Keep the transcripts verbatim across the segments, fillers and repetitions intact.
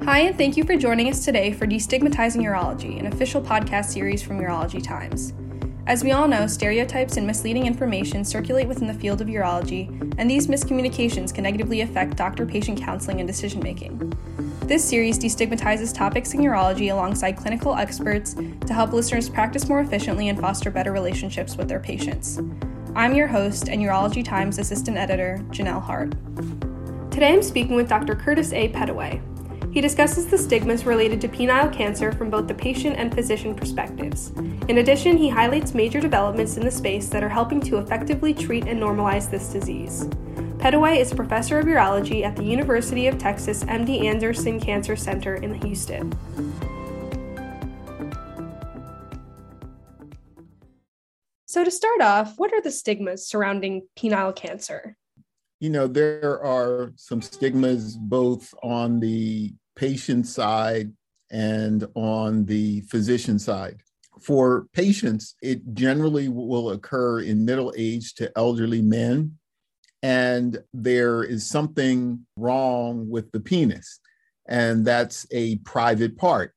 Hi, and thank you for joining us today for Destigmatizing Urology, an official podcast series from Urology Times. As we all know, stereotypes and misleading information circulate within the field of urology, and these miscommunications can negatively affect doctor-patient counseling and decision-making. This series destigmatizes topics in urology alongside clinical experts to help listeners practice more efficiently and foster better relationships with their patients. I'm your host and Urology Times Assistant Editor, Janelle Hart. Today I'm speaking with Doctor Curtis A. Pettaway. He discusses the stigmas related to penile cancer from both the patient and physician perspectives. In addition, he highlights major developments in the space that are helping to effectively treat and normalize this disease. Pettaway is a professor of urology at the University of Texas M D Anderson Cancer Center in Houston. So to start off, what are the stigmas surrounding penile cancer? You know, there are some stigmas both on the patient side and on the physician side. For patients, it generally will occur in middle-aged to elderly men, and there is something wrong with the penis, and that's a private part.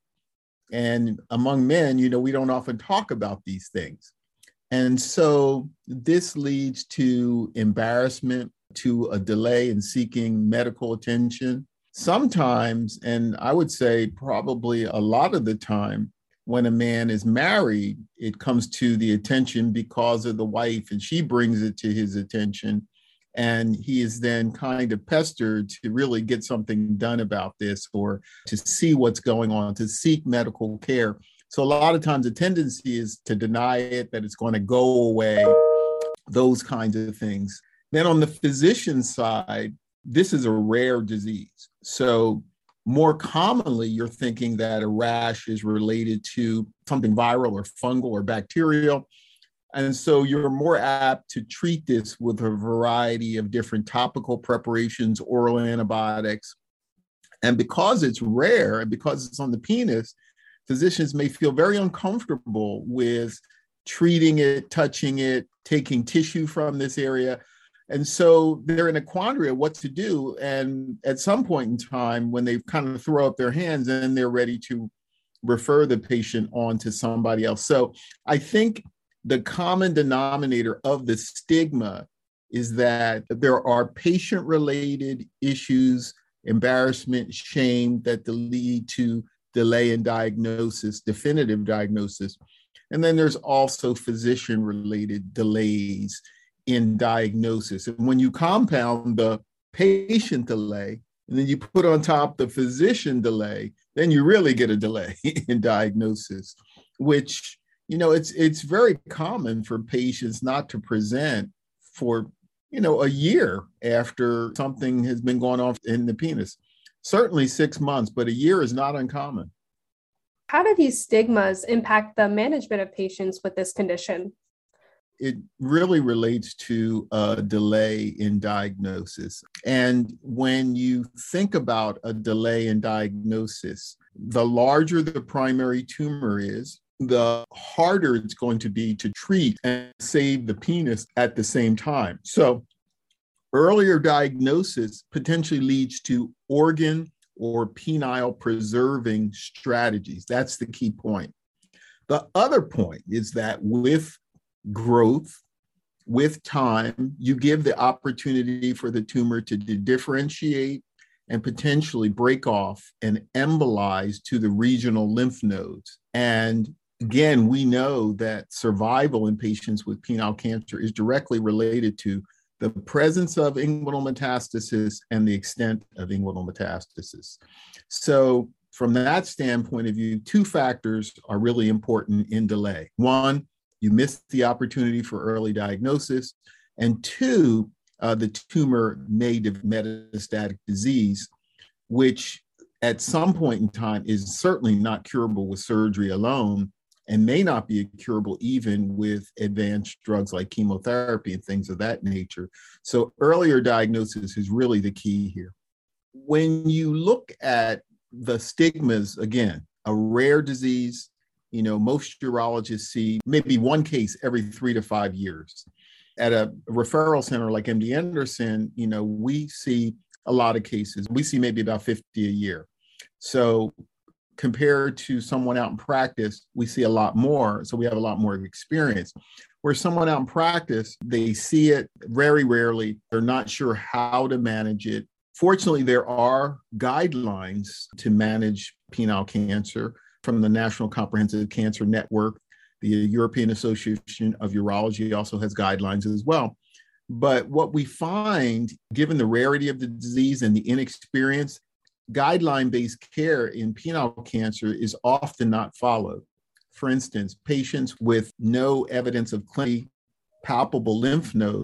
And among men, you know, we don't often talk about these things. And so this leads to embarrassment, to a delay in seeking medical attention. Sometimes, and I would say probably a lot of the time, when a man is married, it comes to the attention because of the wife, and she brings it to his attention. And he is then kind of pestered to really get something done about this, or to see what's going on, to seek medical care. So a lot of times the tendency is to deny it, that it's going to go away, those kinds of things. Then on the physician side, this is a rare disease. So more commonly, you're thinking that a rash is related to something viral or fungal or bacterial. And so you're more apt to treat this with a variety of different topical preparations, oral antibiotics. And because it's rare and because it's on the penis, physicians may feel very uncomfortable with treating it, touching it, taking tissue from this area. And so they're in a quandary of what to do. And at some point in time, when they kind of throw up their hands, and they're ready to refer the patient on to somebody else. So I think the common denominator of the stigma is that there are patient-related issues, embarrassment, shame that lead to delay in diagnosis, definitive diagnosis. And then there's also physician-related delays in diagnosis. And when you compound the patient delay, and then you put on top the physician delay, then you really get a delay in diagnosis, which, you know, it's it's very common for patients not to present for, you know, a year after something has been going on in the penis. Certainly six months, but a year is not uncommon. How do these stigmas impact the management of patients with this condition? It really relates to a delay in diagnosis. And when you think about a delay in diagnosis, the larger the primary tumor is, the harder it's going to be to treat and save the penis at the same time. So earlier diagnosis potentially leads to organ or penile preserving strategies. That's the key point. The other point is that with growth, with time, you give the opportunity for the tumor to differentiate and potentially break off and embolize to the regional lymph nodes. And again, we know that survival in patients with penile cancer is directly related to the presence of inguinal metastasis and the extent of inguinal metastasis. So from that standpoint of view, two factors are really important in delay. One, you missed the opportunity for early diagnosis. And two, uh, the tumor may develop metastatic disease, which at some point in time is certainly not curable with surgery alone, and may not be curable even with advanced drugs like chemotherapy and things of that nature. So earlier diagnosis is really the key here. When you look at the stigmas, again, a rare disease, you know, most urologists see maybe one case every three to five years. At a referral center like M D Anderson, you know, we see a lot of cases. We see maybe about fifty a year. So compared to someone out in practice, we see a lot more. So we have a lot more experience. Where someone out in practice, they see it very rarely. They're not sure how to manage it. Fortunately, there are guidelines to manage penile cancer from the National Comprehensive Cancer Network. The European Association of Urology also has guidelines as well. But what we find, given the rarity of the disease and the inexperience, guideline-based care in penile cancer is often not followed. For instance, patients with no evidence of clinically palpable lymph nodes,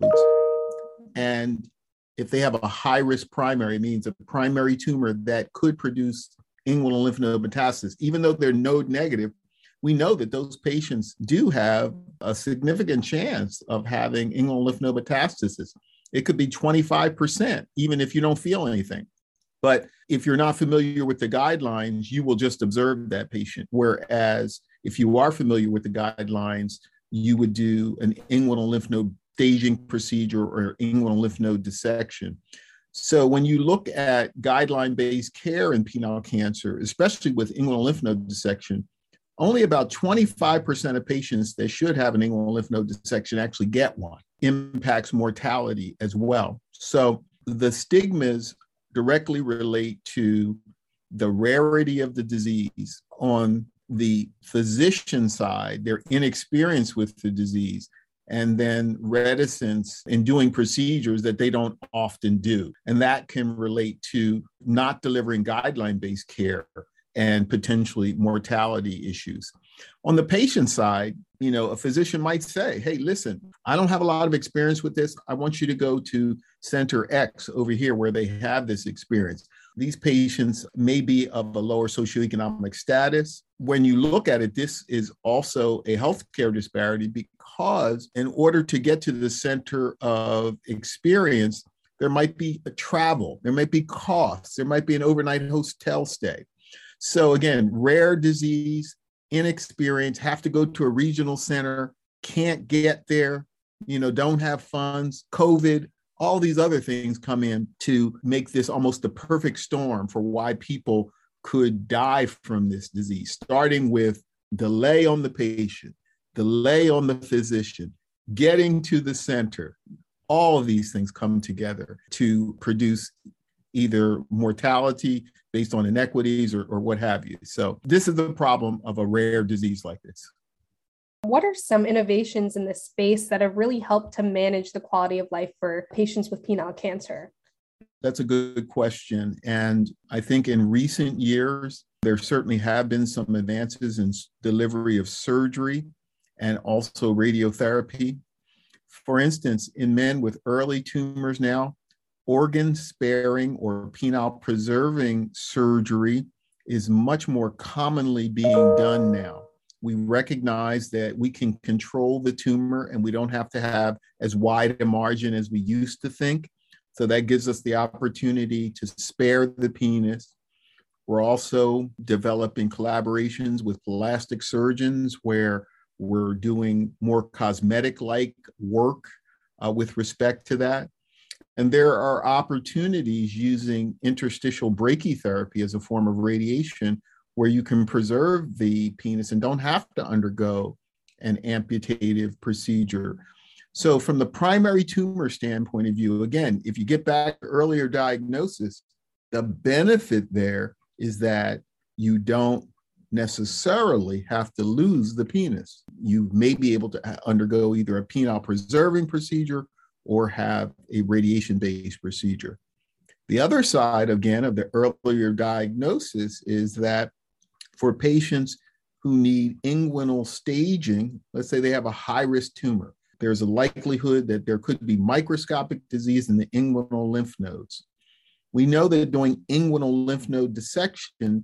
and if they have a high-risk primary, means a primary tumor that could produce inguinal lymph node metastasis, even though they're node negative, we know that those patients do have a significant chance of having inguinal lymph node metastasis. It could be twenty-five percent, even if you don't feel anything. But if you're not familiar with the guidelines, you will just observe that patient. Whereas if you are familiar with the guidelines, you would do an inguinal lymph node staging procedure or inguinal lymph node dissection. So when you look at guideline-based care in penile cancer, especially with inguinal lymph node dissection, only about twenty-five percent of patients that should have an inguinal lymph node dissection actually get one. Impacts mortality as well. So the stigmas directly relate to the rarity of the disease. On the physician side, their inexperience with the disease, and then reticence in doing procedures that they don't often do. And that can relate to not delivering guideline-based care and potentially mortality issues. On the patient side, you know, a physician might say, hey, listen, I don't have a lot of experience with this. I want you to go to Center X over here where they have this experience. These patients may be of a lower socioeconomic status. When you look at it, this is also a healthcare disparity because in order to get to the center of experience, there might be a travel, there might be costs, there might be an overnight hotel stay. So again, rare disease, inexperience, have to go to a regional center, can't get there, you know, don't have funds, COVID, all these other things come in to make this almost the perfect storm for why people could die from this disease, starting with delay on the patient, delay on the physician, getting to the center. All of these things come together to produce either mortality based on inequities or, or what have you. So this is the problem of a rare disease like this. What are some innovations in this space that have really helped to manage the quality of life for patients with penile cancer? That's a good question. And I think in recent years, there certainly have been some advances in delivery of surgery and also radiotherapy. For instance, in men with early tumors now, organ sparing or penile preserving surgery is much more commonly being done now. We recognize that we can control the tumor and we don't have to have as wide a margin as we used to think. So that gives us the opportunity to spare the penis. We're also developing collaborations with plastic surgeons where we're doing more cosmetic-like work uh, with respect to that. And there are opportunities using interstitial brachytherapy as a form of radiation where you can preserve the penis and don't have to undergo an amputative procedure. So from the primary tumor standpoint of view, again, if you get back to earlier diagnosis, the benefit there is that you don't necessarily have to lose the penis. You may be able to undergo either a penile preserving procedure or have a radiation-based procedure. The other side, again, of the earlier diagnosis is that for patients who need inguinal staging, let's say they have a high-risk tumor, there's a likelihood that there could be microscopic disease in the inguinal lymph nodes. We know that doing inguinal lymph node dissection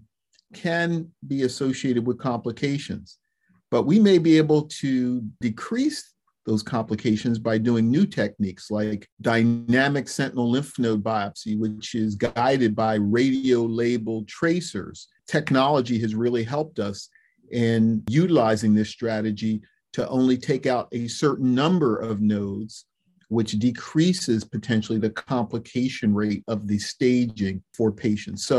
can be associated with complications, but we may be able to decrease those complications by doing new techniques like dynamic sentinel lymph node biopsy, which is guided by radio-labeled tracers. Technology has really helped us in utilizing this strategy to only take out a certain number of nodes, which decreases potentially the complication rate of the staging for patients. So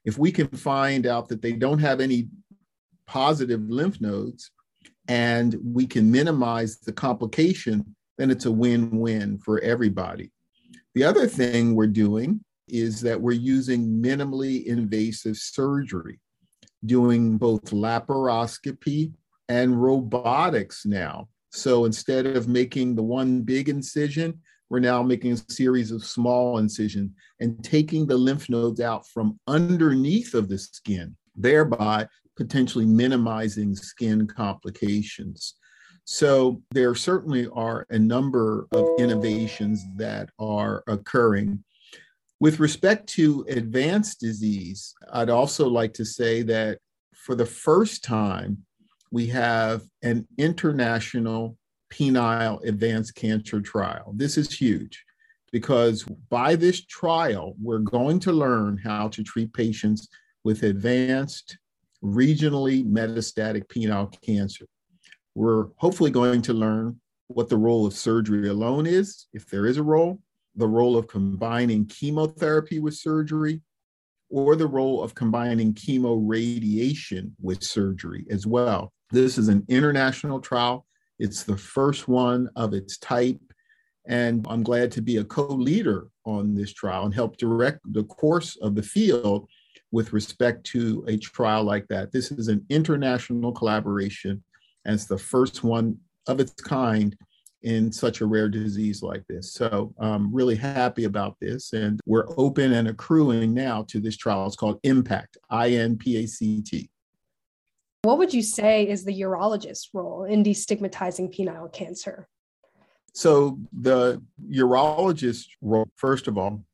If we can find out that they don't have any positive lymph nodes and we can minimize the complication, then it's a win-win for everybody. The other thing we're doing is that we're using minimally invasive surgery, doing both laparoscopy and robotics now. So instead of making the one big incision, we're now making a series of small incisions and taking the lymph nodes out from underneath of the skin, thereby potentially minimizing skin complications. So there certainly are a number of innovations that are occurring. With respect to advanced disease, I'd also like to say that for the first time, we have an international penile advanced cancer trial. This is huge because by this trial, we're going to learn how to treat patients with advanced regionally metastatic penile cancer. We're hopefully going to learn what the role of surgery alone is, if there is a role, the role of combining chemotherapy with surgery, or the role of combining chemoradiation with surgery as well. This is an international trial. It's the first one of its type. And I'm glad to be a co-leader on this trial and help direct the course of the field with respect to a trial like that. This is an international collaboration, and it's the first one of its kind in such a rare disease like this. So I'm really happy about this. And we're open and accruing now to this trial. It's called IMPACT, I N P A C T. What would you say is the urologist's role in destigmatizing penile cancer? So the urologist's role, first of all,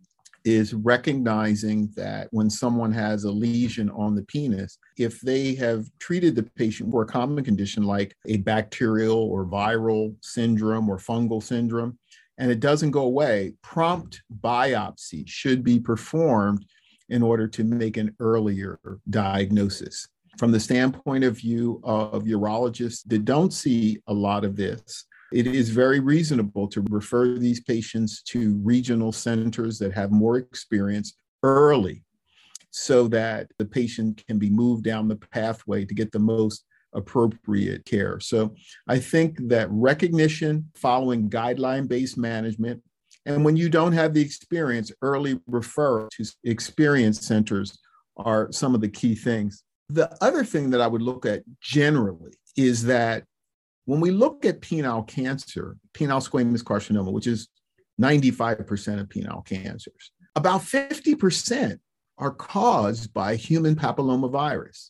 is recognizing that when someone has a lesion on the penis, if they have treated the patient for a common condition like a bacterial or viral syndrome or fungal syndrome, and it doesn't go away, prompt biopsy should be performed in order to make an earlier diagnosis. From the standpoint of view of urologists that don't see a lot of this, it is very reasonable to refer these patients to regional centers that have more experience early so that the patient can be moved down the pathway to get the most appropriate care. So I think that recognition, following guideline-based management, and when you don't have the experience, early referral to experienced centers are some of the key things. The other thing that I would look at generally is that when we look at penile cancer, penile squamous carcinoma, which is ninety-five percent of penile cancers, about fifty percent are caused by human papillomavirus.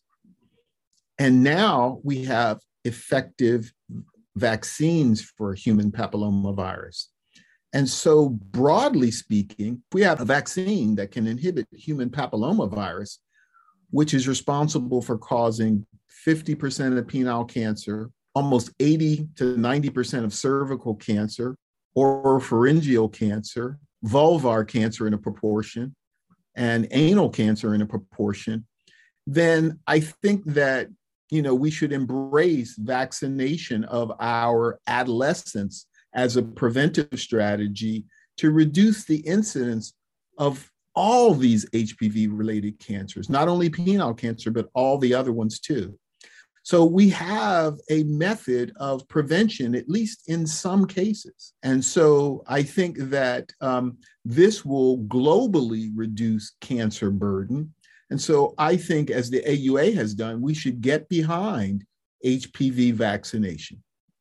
And now we have effective vaccines for human papillomavirus. And so broadly speaking, we have a vaccine that can inhibit human papillomavirus, which is responsible for causing fifty percent of penile cancer, almost eighty to ninety percent of cervical cancer, oropharyngeal cancer, vulvar cancer in a proportion, and anal cancer in a proportion, then I think that, you know, we should embrace vaccination of our adolescents as a preventive strategy to reduce the incidence of all these H P V-related cancers, not only penile cancer, but all the other ones too. So we have a method of prevention, at least in some cases. And so I think that um, this will globally reduce cancer burden. And so I think, as the A U A has done, we should get behind H P V vaccination.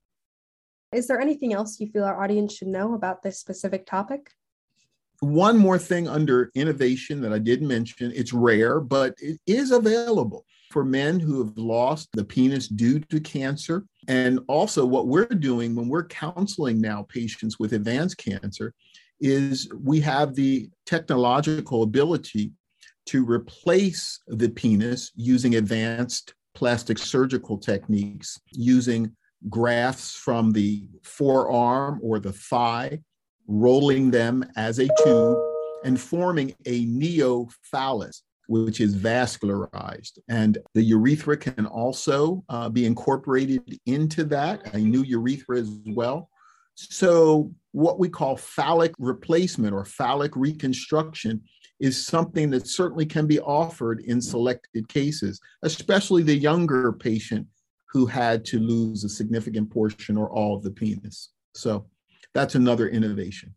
Is there anything else you feel our audience should know about this specific topic? One more thing under innovation that I didn't mention, it's rare, but it is available for men who have lost the penis due to cancer. And also what we're doing when we're counseling now patients with advanced cancer is we have the technological ability to replace the penis using advanced plastic surgical techniques, using grafts from the forearm or the thigh, rolling them as a tube and forming a neophallus, which is vascularized. And the urethra can also uh, be incorporated into that, a new urethra as well. So what we call phallic replacement or phallic reconstruction is something that certainly can be offered in selected cases, especially the younger patient who had to lose a significant portion or all of the penis. So that's another innovation.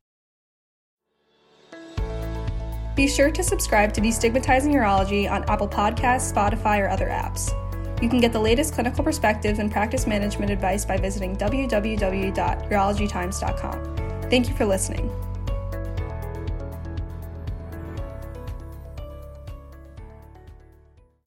Be sure to subscribe to Destigmatizing Urology on Apple Podcasts, Spotify, or other apps. You can get the latest clinical perspectives and practice management advice by visiting w w w dot urology times dot com. Thank you for listening.